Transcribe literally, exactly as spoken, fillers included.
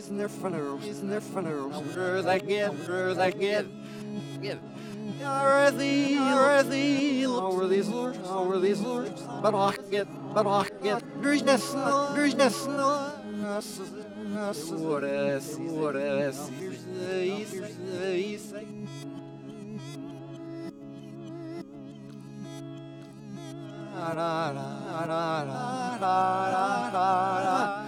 sniffer, sniffer, where they get, where they get, get. Are these, are these, over these lures, over these lures, but I get, but I get, there's no snow, there's no snow. What else, what else, here's the east, here's the east. Da da da da da da da da.